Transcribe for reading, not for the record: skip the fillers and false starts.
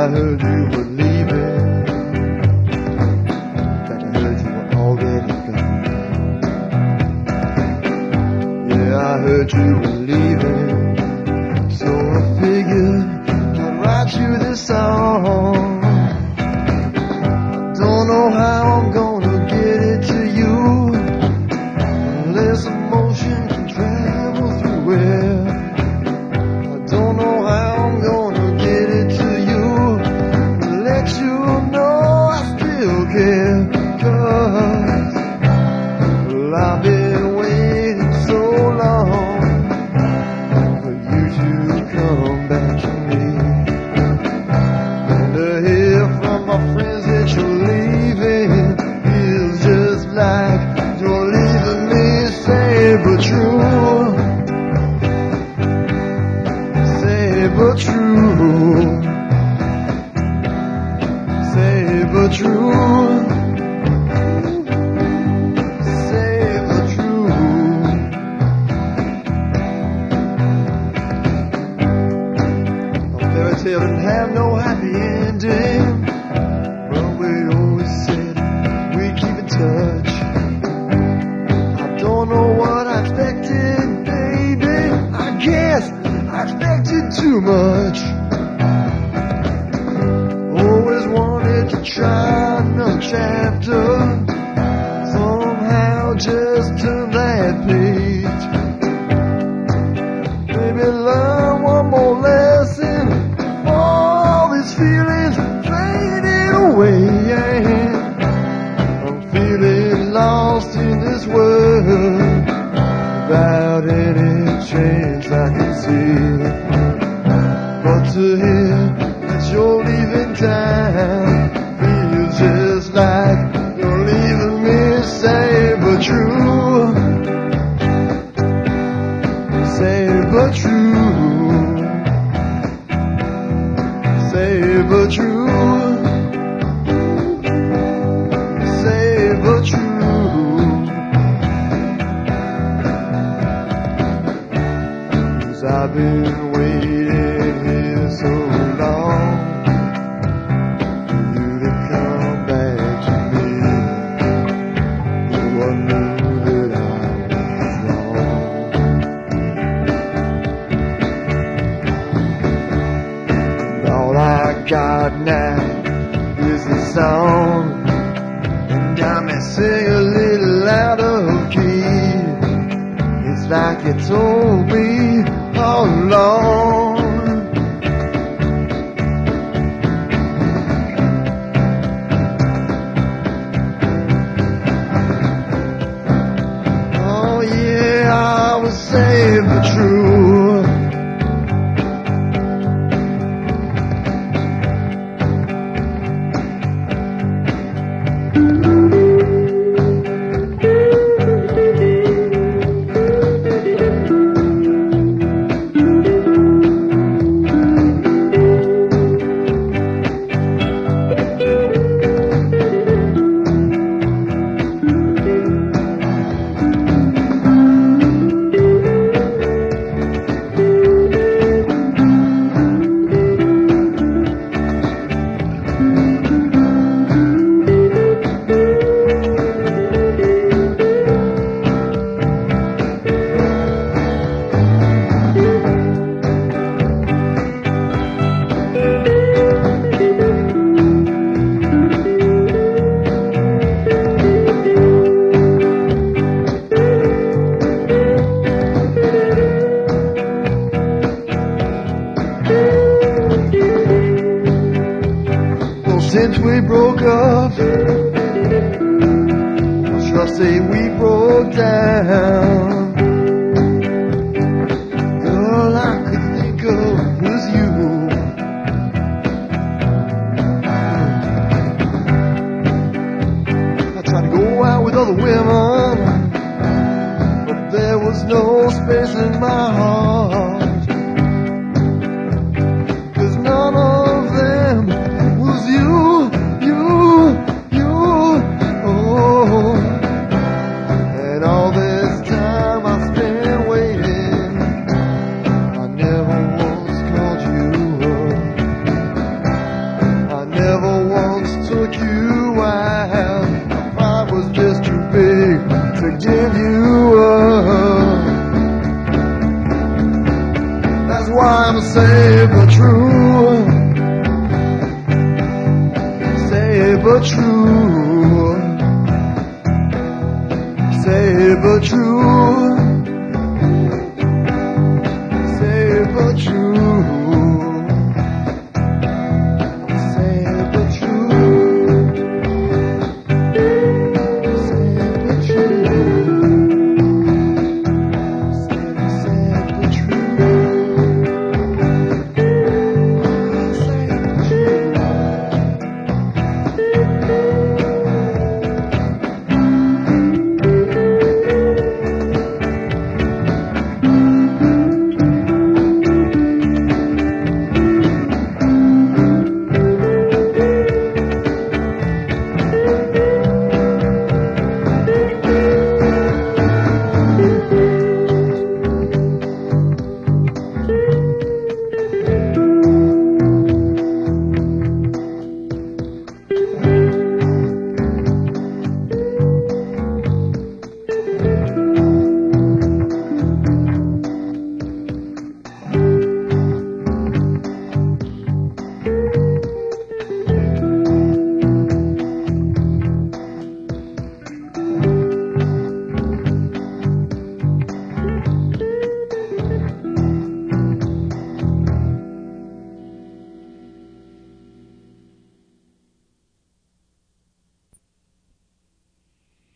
I heard you were leaving. But I heard you were already gone. Yeah, I heard you were leaving. So I figured I'd write you this song. I don't know how I'm gonna get it to you, unless emotion can travel through it. I don't know how I'm gonna get it to you, let you know I still care. 'Cause well, I've been waiting so long for you to come back to me, and to hear from my friends that you're leaving feels just like you're leaving me safe but true, safe but true, safe but true, safe but true. A fairy tale didn't have no happy ending, but we always said we'd keep in touch. I don't know what I expected, baby. I guess I expected too much. Always wanted to try another chapter, somehow just turn that page. Maybe learn one more lesson, all these feelings faded away. I'm feeling lost in this world, without any chance I can see. But to hear that you're leaving town feels just like you're leaving me safe but true, safe but true, safe but true, safe but true. 'Cause I've been waiting here so long for you to come back to me. Oh, I knew that I was wrong. And all I got now is a song, and I may sing a little out of key. It's like you told me all along. Oh yeah, I was safe but true. Since we broke up, or should I say we broke down, all I could think of was you. I tried to go out with other women, but there was no space in my heart, 'cause none of them was you. And all this time I spent waiting, I never once called you up. That's why I'm safe but true. Safe but true. Safe but true. Safe but true.